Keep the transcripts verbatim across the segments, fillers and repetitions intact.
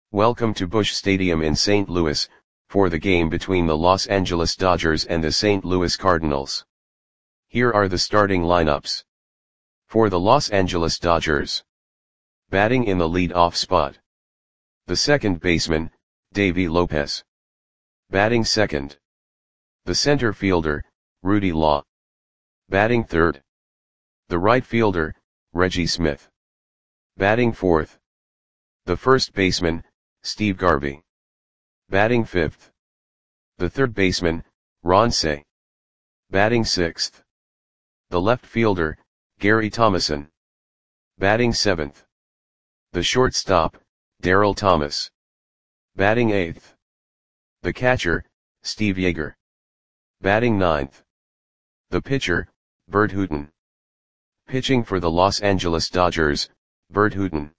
Welcome to Busch Stadium in Saint Louis, for the game between the Los Angeles Dodgers and the Saint Louis Cardinals. Here are the starting lineups. For the Los Angeles Dodgers. Batting in the lead-off spot. The second baseman, Davey Lopez. Batting second. The center fielder, Rudy Law. Batting third. The right fielder, Reggie Smith. Batting fourth. The first baseman, Steve Garvey. Batting fifth. The third baseman, Ron Cey. Batting sixth. The left fielder, Gary Thomasson. Batting seventh. The shortstop, Darryl Thomas. Batting eighth. The catcher, Steve Yeager. Batting ninth. The pitcher, Bert Hooton. Pitching for the Los Angeles Dodgers, Bert Hooton.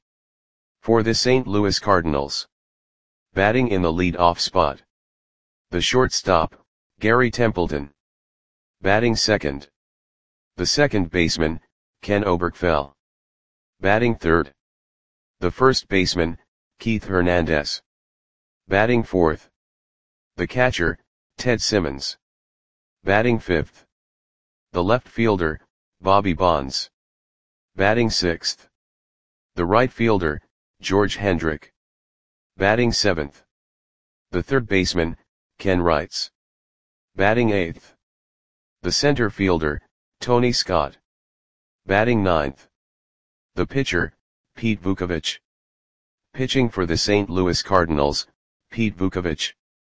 For the Saint Louis Cardinals. Batting in the lead-off spot. The shortstop, Gary Templeton. Batting second. The second baseman, Ken Oberkfell. Batting third. The first baseman, Keith Hernandez. Batting fourth. The catcher, Ted Simmons. Batting fifth. The left fielder, Bobby Bonds. Batting sixth. The right fielder, George Hendrick. Batting seventh. The third baseman, Ken Wrights. Batting eighth. The center fielder, Tony Scott. Batting ninth. The pitcher, Pete Vukovich. Pitching for the Saint Louis Cardinals, Pete Vukovich.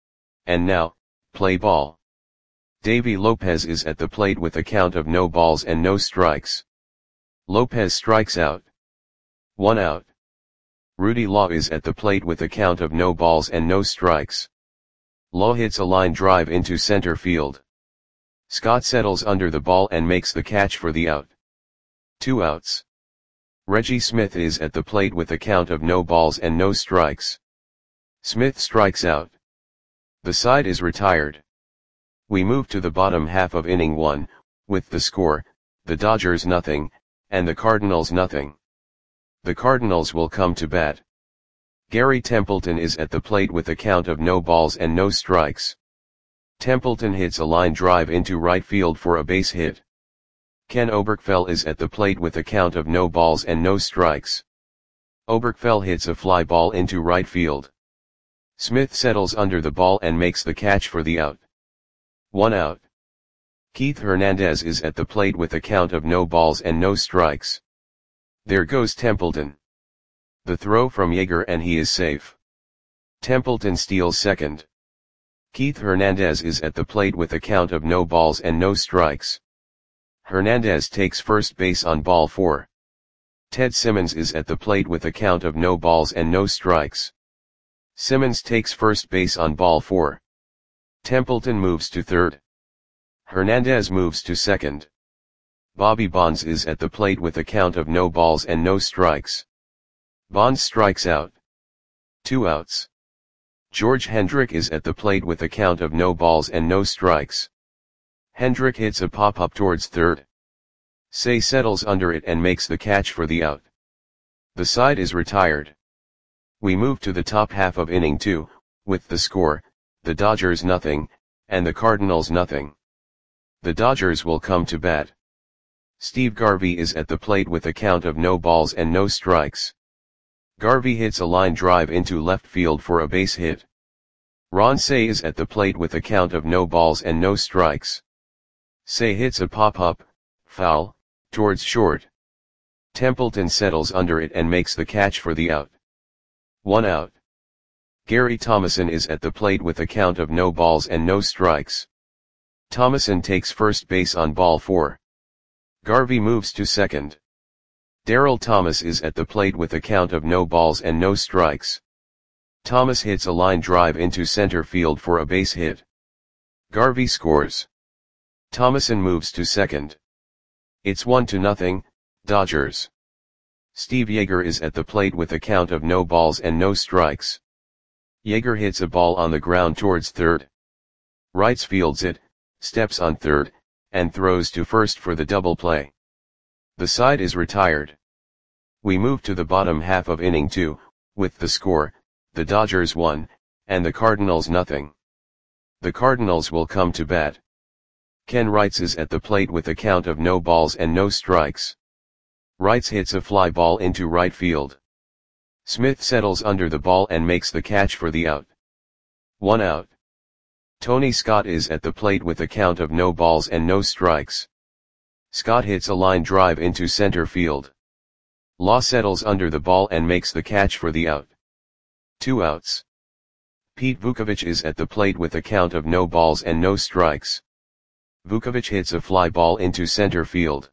And now, play ball. Davey Lopez is at the plate with a count of no balls and no strikes. Lopez strikes out. One out. Rudy Law is at the plate with a count of no balls and no strikes. Law hits a line drive into center field. Scott settles under the ball and makes the catch for the out. Two outs. Reggie Smith is at the plate with a count of no balls and no strikes. Smith strikes out. The side is retired. We move to the bottom half of inning one, with the score, the Dodgers nothing, and the Cardinals nothing. The Cardinals will come to bat. Gary Templeton is at the plate with a count of no balls and no strikes. Templeton hits a line drive into right field for a base hit. Ken Oberkfell is at the plate with a count of no balls and no strikes. Oberkfell hits a fly ball into right field. Smith settles under the ball and makes the catch for the out. One out. Keith Hernandez is at the plate with a count of no balls and no strikes. There goes Templeton. The throw from Yeager and he is safe. Templeton steals second. Keith Hernandez is at the plate with a count of no balls and no strikes. Hernandez takes first base on ball four. Ted Simmons is at the plate with a count of no balls and no strikes. Simmons takes first base on ball four. Templeton moves to third. Hernandez moves to second. Bobby Bonds is at the plate with a count of no balls and no strikes. Bonds strikes out. Two outs. George Hendrick is at the plate with a count of no balls and no strikes. Hendrick hits a pop-up towards third. Cey settles under it and makes the catch for the out. The side is retired. We move to the top half of inning two, with the score, the Dodgers nothing, and the Cardinals nothing. The Dodgers will come to bat. Steve Garvey is at the plate with a count of no balls and no strikes. Garvey hits a line drive into left field for a base hit. Ron Cey is at the plate with a count of no balls and no strikes. Cey hits a pop-up, foul, towards short. Templeton settles under it and makes the catch for the out. One out. Gary Thomasson is at the plate with a count of no balls and no strikes. Thomasson takes first base on ball four. Garvey moves to second. Darryl Thomas is at the plate with a count of no balls and no strikes. Thomas hits a line drive into center field for a base hit. Garvey scores. Thomasson moves to second. It's one to nothing, Dodgers. Steve Yeager is at the plate with a count of no balls and no strikes. Yeager hits a ball on the ground towards third. Wrights fields it, steps on third, and throws to first for the double play. The side is retired. We move to the bottom half of inning two, with the score, the Dodgers one, and the Cardinals nothing. The Cardinals will come to bat. Ken Wrights is at the plate with a count of no balls and no strikes. Wrights hits a fly ball into right field. Smith settles under the ball and makes the catch for the out. One out. Tony Scott is at the plate with a count of no balls and no strikes. Scott hits a line drive into center field. Law settles under the ball and makes the catch for the out. Two outs. Pete Vukovich is at the plate with a count of no balls and no strikes. Vukovich hits a fly ball into center field.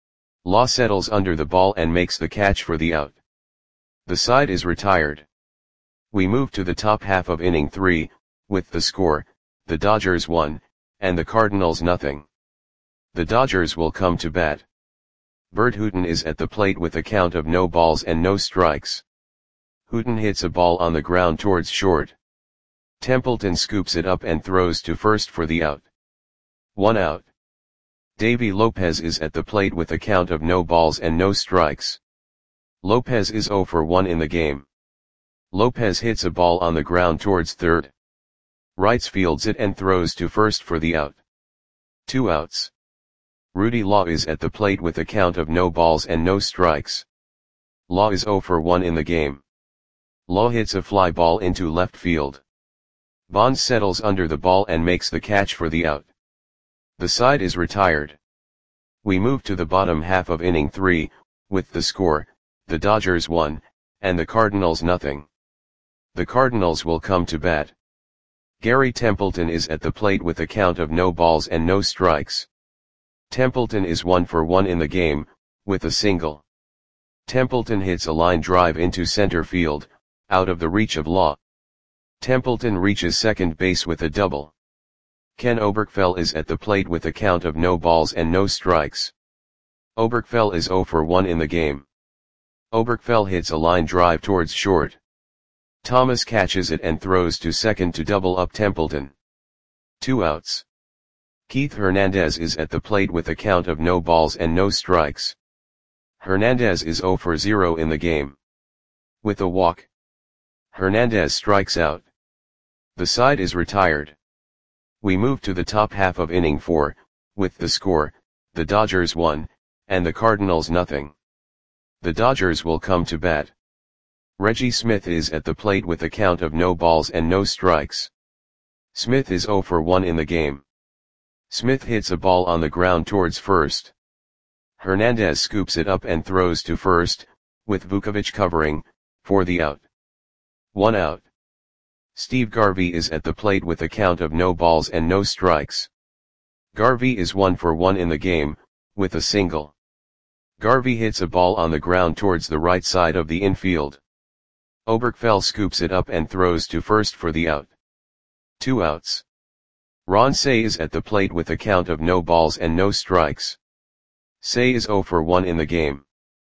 Law settles under the ball and makes the catch for the out. The side is retired. We move to the top half of inning three, with the score, the Dodgers one, and the Cardinals nothing. The Dodgers will come to bat. Bert Hooton is at the plate with a count of no balls and no strikes. Hooton hits a ball on the ground towards short. Templeton scoops it up and throws to first for the out. One out. Davy Lopez is at the plate with a count of no balls and no strikes. Lopez is oh for one in the game. Lopez hits a ball on the ground towards third. Wrights fields it and throws to first for the out. Two outs. Rudy Law is at the plate with a count of no balls and no strikes. Law is oh for one in the game. Law hits a fly ball into left field. Bonds settles under the ball and makes the catch for the out. The side is retired. We move to the bottom half of inning three, with the score, the Dodgers one, and the Cardinals nothing. The Cardinals will come to bat. Gary Templeton is at the plate with a count of no balls and no strikes. Templeton is one for one in the game, with a single. Templeton hits a line drive into center field, out of the reach of Law. Templeton reaches second base with a double. Ken Oberkfell is at the plate with a count of no balls and no strikes. Oberkfell is oh for one in the game. Oberkfell hits a line drive towards short. Thomas catches it and throws to second to double up Templeton. Two outs. Keith Hernandez is at the plate with a count of no balls and no strikes. Hernandez is oh for zero in the game. With a walk, Hernandez strikes out. The side is retired. We move to the top half of inning four, with the score, the Dodgers one, and the Cardinals nothing. The Dodgers will come to bat. Reggie Smith is at the plate with a count of no balls and no strikes. Smith is oh for one in the game. Smith hits a ball on the ground towards first. Hernandez scoops it up and throws to first, with Vukovich covering, for the out. One out. Steve Garvey is at the plate with a count of no balls and no strikes. Garvey is one for one in the game, with a single. Garvey hits a ball on the ground towards the right side of the infield. Oberkfell scoops it up and throws to first for the out. Two outs. Ron Cey is at the plate with a count of no balls and no strikes. Cey is oh for one in the game.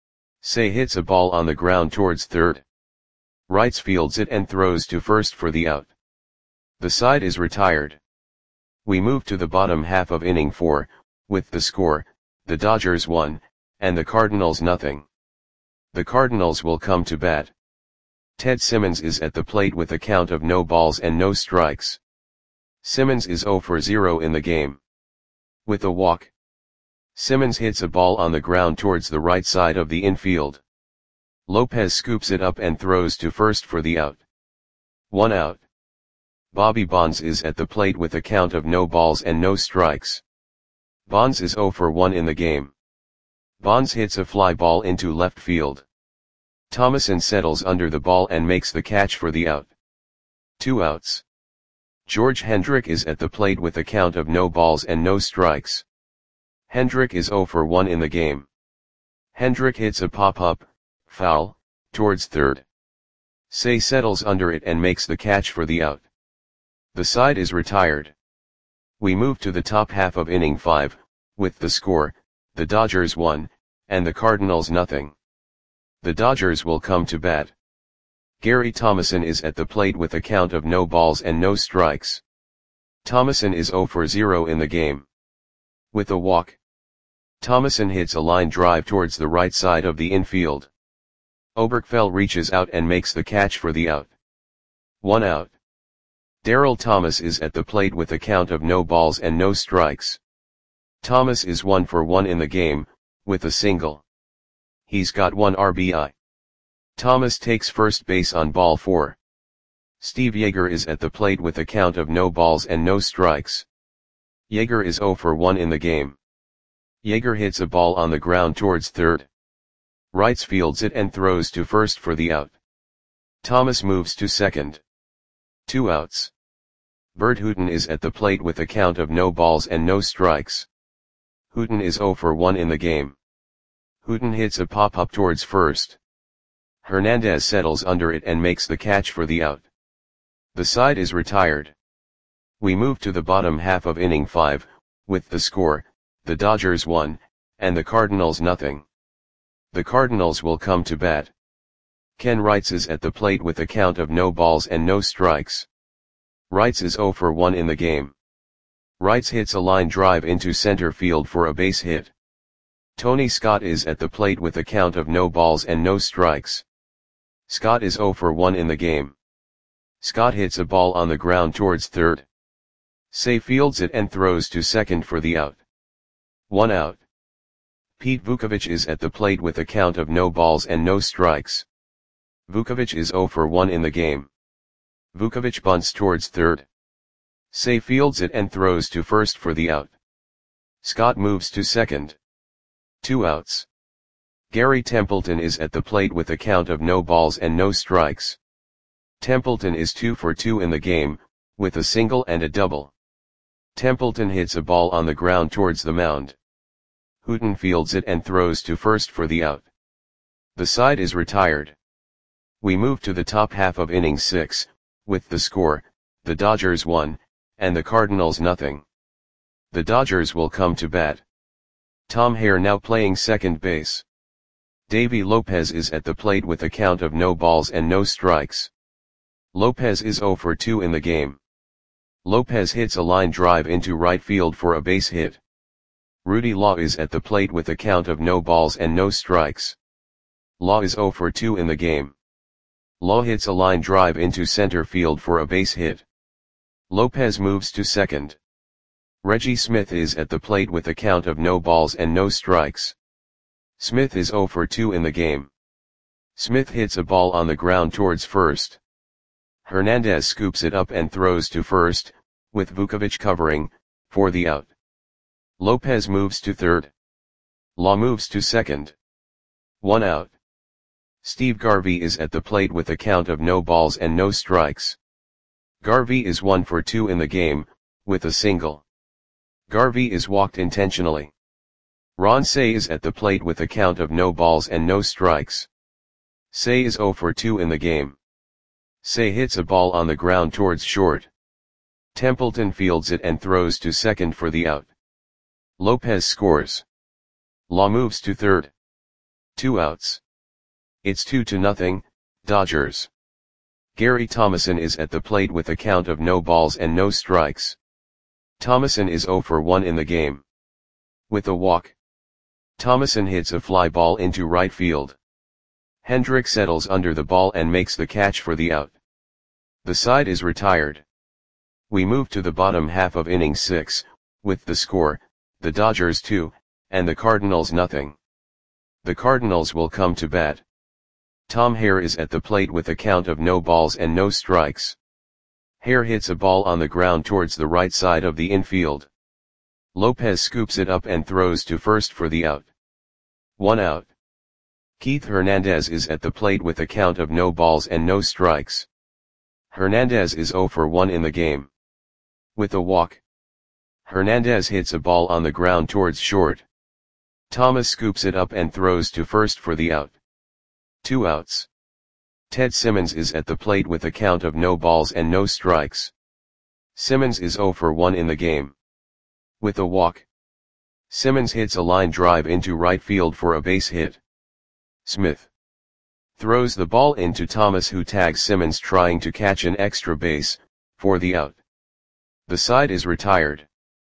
Cey hits a ball on the ground towards third. Wrights fields it and throws to first for the out. The side is retired. We move to the bottom half of inning four, with the score, the Dodgers one, and the Cardinals nothing. The Cardinals will come to bat. Ted Simmons is at the plate with a count of no balls and no strikes. Simmons is oh for zero in the game. With a walk, Simmons hits a ball on the ground towards the right side of the infield. Lopez scoops it up and throws to first for the out. One out. Bobby Bonds is at the plate with a count of no balls and no strikes. Bonds is oh for one in the game. Bonds hits a fly ball into left field. Thomason settles under the ball and makes the catch for the out. Two outs. George Hendrick is at the plate with a count of no balls and no strikes. Hendrick is oh for one in the game. Hendrick hits a pop-up, foul, towards third. Cey settles under it and makes the catch for the out. The side is retired. We move to the top half of inning five, with the score, the Dodgers one, and the Cardinals nothing. The Dodgers will come to bat. Gary Thomason is at the plate with a count of no balls and no strikes. Thomason is oh for zero in the game. With a walk, Thomason hits a line drive towards the right side of the infield. Oberkfell reaches out and makes the catch for the out. One out. Darryl Thomas is at the plate with a count of no balls and no strikes. Thomas is one for one in the game, with a single. He's got one R B I. Thomas takes first base on ball four. Steve Yeager is at the plate with a count of no balls and no strikes. Yeager is zero for one in the game. Yeager hits a ball on the ground towards third. Wrights fields it and throws to first for the out. Thomas moves to second. Two outs. Bert Hooton is at the plate with a count of no balls and no strikes. Hooton is zero for one in the game. Hooton hits a pop-up towards first. Hernandez settles under it and makes the catch for the out. The side is retired. We move to the bottom half of inning five, with the score, the Dodgers one, and the Cardinals nothing. The Cardinals will come to bat. Ken Wrights is at the plate with a count of no balls and no strikes. Wrights is zero for one in the game. Wrights hits a line drive into center field for a base hit. Tony Scott is at the plate with a count of no balls and no strikes. Scott is zero for one in the game. Scott hits a ball on the ground towards third. Say fields it and throws to second for the out. One out. Pete Vukovich is at the plate with a count of no balls and no strikes. Vukovich is zero for one in the game. Vukovich bunts towards third. Say fields it and throws to first for the out. Scott moves to second. Two outs. Gary Templeton is at the plate with a count of no balls and no strikes. Templeton is two for two in the game, with a single and a double. Templeton hits a ball on the ground towards the mound. Hooton fields it and throws to first for the out. The side is retired. We move to the top half of inning six, with the score, the Dodgers one, and the Cardinals nothing. The Dodgers will come to bat. Tom Hare now playing second base. Davy Lopez is at the plate with a count of no balls and no strikes. Lopez is zero for two in the game. Lopez hits a line drive into right field for a base hit. Rudy Law is at the plate with a count of no balls and no strikes. Law is zero for two in the game. Law hits a line drive into center field for a base hit. Lopez moves to second. Reggie Smith is at the plate with a count of no balls and no strikes. Smith is zero for two in the game. Smith hits a ball on the ground towards first. Hernandez scoops it up and throws to first, with Vukovich covering, for the out. Lopez moves to third. Law moves to second. One out. Steve Garvey is at the plate with a count of no balls and no strikes. Garvey is one for two in the game, with a single. Garvey is walked intentionally. Ron Cey is at the plate with a count of no balls and no strikes. Cey is zero for two in the game. Cey hits a ball on the ground towards short. Templeton fields it and throws to second for the out. Lopez scores. Law moves to third. Two outs. It's two to nothing, Dodgers. Gary Thomason is at the plate with a count of no balls and no strikes. Thomason is zero for one in the game. With a walk. Thomason hits a fly ball into right field. Hendrick settles under the ball and makes the catch for the out. The side is retired. We move to the bottom half of inning six, with the score, the Dodgers two, and the Cardinals nothing. The Cardinals will come to bat. Tom Hare is at the plate with a count of no balls and no strikes. Hare hits a ball on the ground towards the right side of the infield. Lopez scoops it up and throws to first for the out. One out. Keith Hernandez is at the plate with a count of no balls and no strikes. Hernandez is zero for one in the game. With a walk. Hernandez hits a ball on the ground towards short. Thomas scoops it up and throws to first for the out. Two outs. Ted Simmons is at the plate with a count of no balls and no strikes. Simmons is zero for one in the game. With a walk. Simmons hits a line drive into right field for a base hit. Smith throws the ball into Thomas, who tags Simmons trying to catch an extra base, for the out. The side is retired.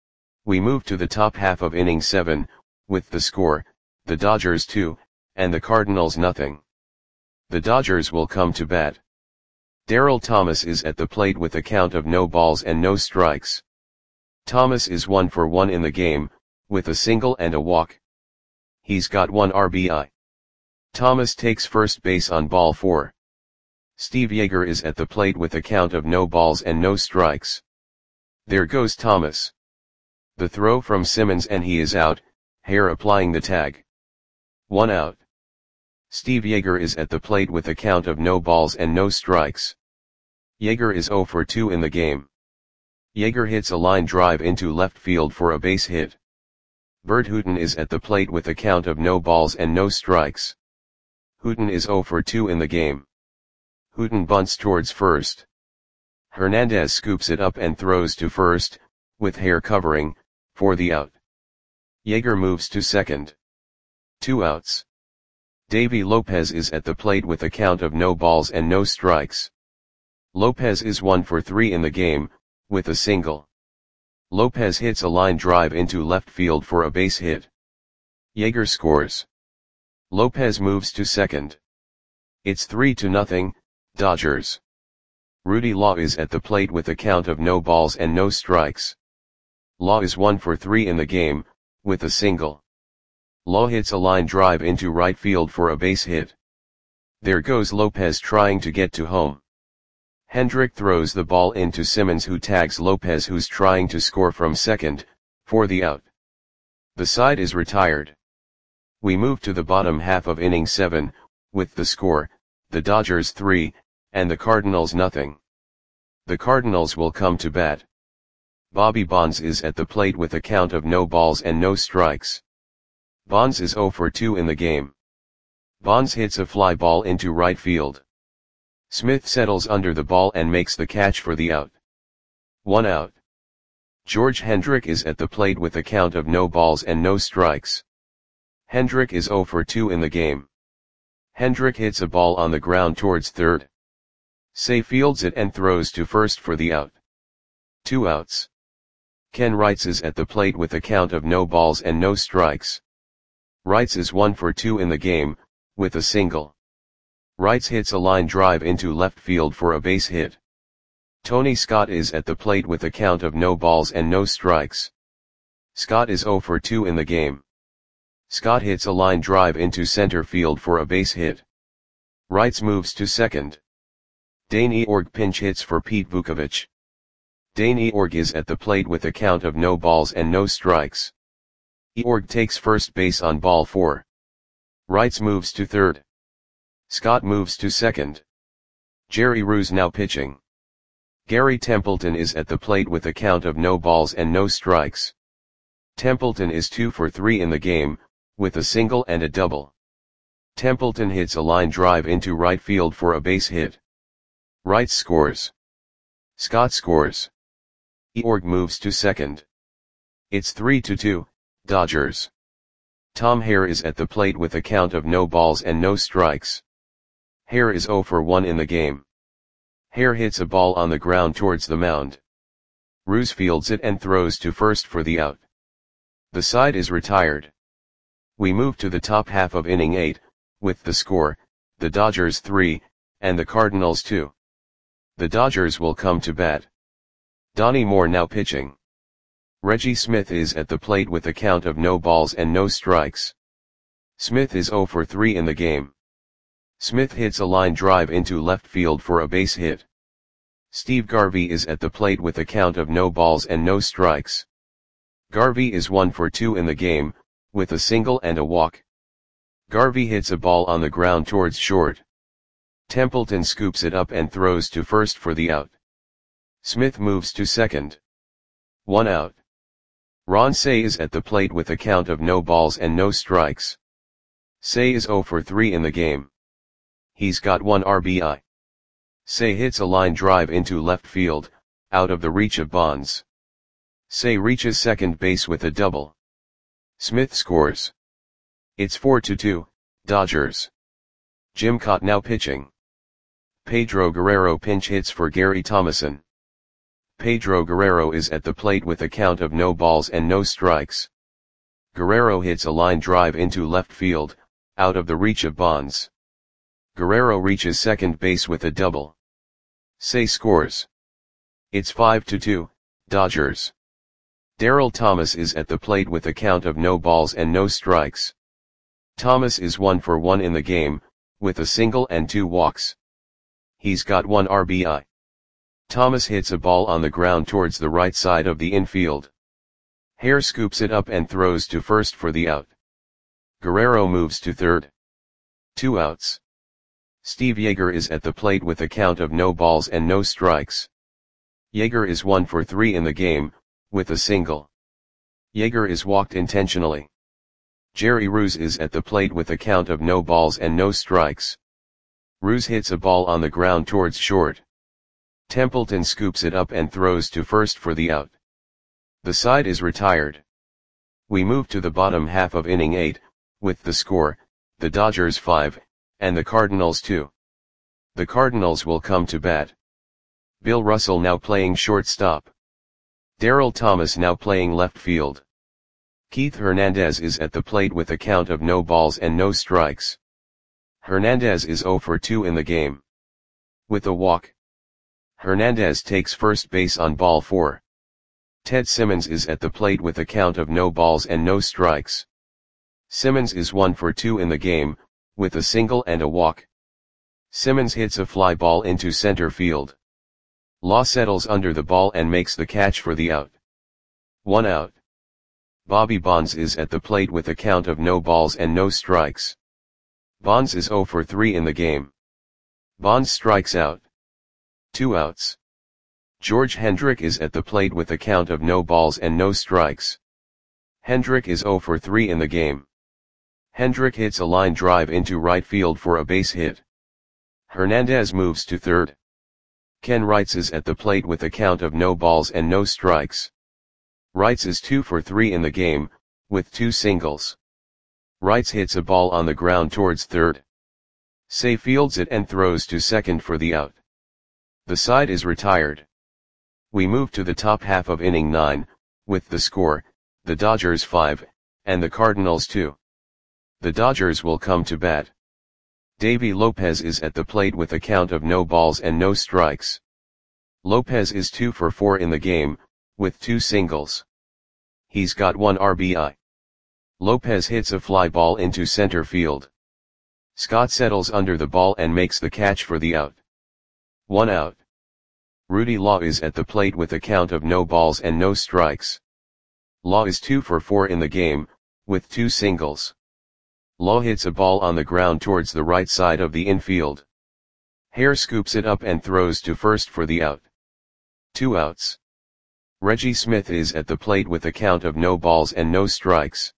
We move to the top half of inning seven, with the score, the Dodgers two, and the Cardinals nothing. The Dodgers will come to bat. Darryl Thomas is at the plate with a count of no balls and no strikes. Thomas is one for one in the game, with a single and a walk. He's got one R B I. Thomas takes first base on ball four. Steve Yeager is at the plate with a count of no balls and no strikes. There goes Thomas. The throw from Simmons and he is out, Hare applying the tag. One out. Steve Yeager is at the plate with a count of no balls and no strikes. Yeager is zero for two in the game. Yeager hits a line drive into left field for a base hit. Bert Hooton is at the plate with a count of no balls and no strikes. Hooton is zero for two in the game. Hooton bunts towards first. Hernandez scoops it up and throws to first, with Hare covering, for the out. Yeager moves to second. Two outs. Davy Lopez is at the plate with a count of no balls and no strikes. Lopez is one for three in the game, with a single. Lopez hits a line drive into left field for a base hit. Yeager scores. Lopez moves to second. It's three to nothing, Dodgers. Rudy Law is at the plate with a count of no balls and no strikes. Law is one for three in the game, with a single. Law hits a line drive into right field for a base hit. There goes Lopez trying to get to home. Hendrick throws the ball into Simmons, who tags Lopez, who's trying to score from second, for the out. The side is retired. We move to the bottom half of inning seven, with the score, the Dodgers three, and the Cardinals nothing. The Cardinals will come to bat. Bobby Bonds is at the plate with a count of no balls and no strikes. Bonds is zero for two in the game. Bonds hits a fly ball into right field. Smith settles under the ball and makes the catch for the out. One out. George Hendrick is at the plate with a count of no balls and no strikes. Hendrick is zero for two in the game. Hendrick hits a ball on the ground towards third. Say fields it and throws to first for the out. Two outs. Ken Wrights is at the plate with a count of no balls and no strikes. Wrights is one for two in the game, with a single. Wrights hits a line drive into left field for a base hit. Tony Scott is at the plate with a count of no balls and no strikes. Scott is zero for two in the game. Scott hits a line drive into center field for a base hit. Wrights moves to second. Dane Eorg pinch hits for Pete Vukovich. Dane Eorg is at the plate with a count of no balls and no strikes. Eorg takes first base on ball four. Wrights moves to third. Scott moves to second. Jerry Ruse now pitching. Gary Templeton is at the plate with a count of no balls and no strikes. Templeton is two for three in the game, with a single and a double. Templeton hits a line drive into right field for a base hit. Wrights scores. Scott scores. Eorg moves to second. It's three to two, Dodgers. Tom Hare is at the plate with a count of no balls and no strikes. Hare is zero for one in the game. Hare hits a ball on the ground towards the mound. Ruse fields it and throws to first for the out. The side is retired. We move to the top half of inning eight, with the score, the Dodgers three, and the Cardinals two. The Dodgers will come to bat. Donnie Moore now pitching. Reggie Smith is at the plate with a count of no balls and no strikes. Smith is zero for three in the game. Smith hits a line drive into left field for a base hit. Steve Garvey is at the plate with a count of no balls and no strikes. Garvey is one for two in the game, with a single and a walk. Garvey hits a ball on the ground towards short. Templeton scoops it up and throws to first for the out. Smith moves to second. One out. Ron Cey is at the plate with a count of no balls and no strikes. Cey is zero for three in the game. He's got one R B I. Cey hits a line drive into left field, out of the reach of Bonds. Cey reaches second base with a double. Smith scores. It's four to two, Dodgers. Jim Kaat now pitching. Pedro Guerrero pinch hits for Gary Thomason. Pedro Guerrero is at the plate with a count of no balls and no strikes. Guerrero hits a line drive into left field, out of the reach of Bonds. Guerrero reaches second base with a double. Say scores. It's five to two, Dodgers. Darryl Thomas is at the plate with a count of no balls and no strikes. Thomas is one for one in the game, with a single and two walks. He's got one R B I. Thomas hits a ball on the ground towards the right side of the infield. Hare scoops it up and throws to first for the out. Guerrero moves to third. Two outs. Steve Yeager is at the plate with a count of no balls and no strikes. Yeager is one for three in the game, with a single. Yeager is walked intentionally. Jerry Ruse is at the plate with a count of no balls and no strikes. Ruse hits a ball on the ground towards short. Templeton scoops it up and throws to first for the out. The side is retired. We move to the bottom half of inning eight, with the score, the Dodgers five, and the Cardinals two. The Cardinals will come to bat. Bill Russell now playing shortstop. Darryl Thomas now playing left field. Keith Hernandez is at the plate with a count of no balls and no strikes. Hernandez is zero for two in the game. With a walk. Hernandez takes first base on ball four. Ted Simmons is at the plate with a count of no balls and no strikes. Simmons is one for two in the game, with a single and a walk. Simmons hits a fly ball into center field. Law settles under the ball and makes the catch for the out. One out. Bobby Bonds is at the plate with a count of no balls and no strikes. Bonds is zero for three in the game. Bonds strikes out. Two outs. George Hendrick is at the plate with a count of no balls and no strikes. Hendrick is zero for three in the game. Hendrick hits a line drive into right field for a base hit. Hernandez moves to third. Ken Wrights is at the plate with a count of no balls and no strikes. Wrights is two for three in the game, with two singles. Wrights hits a ball on the ground towards third. Say fields it and throws to second for the out. The side is retired. We move to the top half of inning nine, with the score, the Dodgers five, and the Cardinals two. The Dodgers will come to bat. Davy Lopez is at the plate with a count of no balls and no strikes. Lopez is two for four in the game, with two singles. He's got one R B I. Lopez hits a fly ball into center field. Scott settles under the ball and makes the catch for the out. One out. Rudy Law is at the plate with a count of no balls and no strikes. Law is two for four in the game, with two singles. Law hits a ball on the ground towards the right side of the infield. Hare scoops it up and throws to first for the out. Two outs. Reggie Smith is at the plate with a count of no balls and no strikes.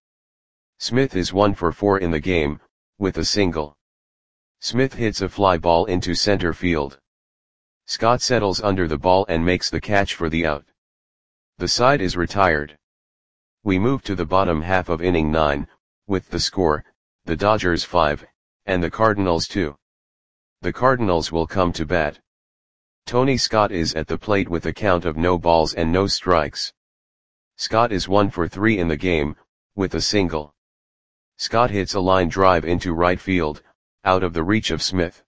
Smith is one for four in the game, with a single. Smith hits a fly ball into center field. Scott settles under the ball and makes the catch for the out. The side is retired. We move to the bottom half of inning nine, with the score, the Dodgers five, and the Cardinals two. The Cardinals will come to bat. Tony Scott is at the plate with a count of no balls and no strikes. Scott is one for three in the game, with a single. Scott hits a line drive into right field, out of the reach of Smith.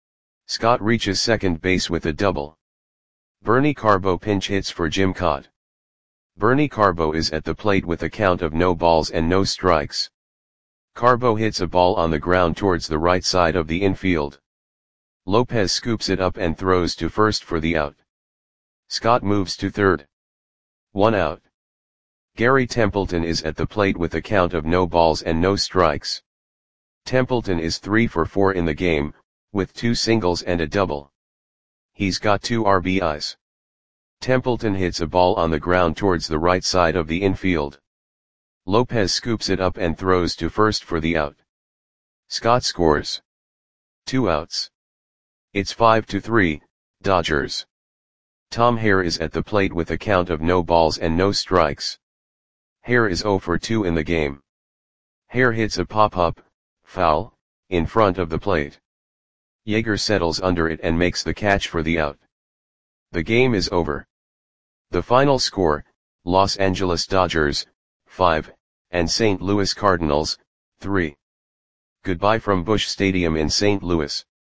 Scott reaches second base with a double. Bernie Carbo pinch hits for Jim Kaat. Bernie Carbo is at the plate with a count of no balls and no strikes. Carbo hits a ball on the ground towards the right side of the infield. Lopez scoops it up and throws to first for the out. Scott moves to third. One out. Gary Templeton is at the plate with a count of no balls and no strikes. Templeton is three for four in the game, with two singles and a double. He's got two R B Is. Templeton hits a ball on the ground towards the right side of the infield. Lopez scoops it up and throws to first for the out. Scott scores. Two outs. It's five to three, Dodgers. Tom Hare is at the plate with a count of no balls and no strikes. Hare is zero for two in the game. Hare hits a pop-up, foul, in front of the plate. Yeager settles under it and makes the catch for the out. The game is over. The final score, Los Angeles Dodgers, five, and Saint Louis Cardinals, three. Goodbye from Busch Stadium in Saint Louis.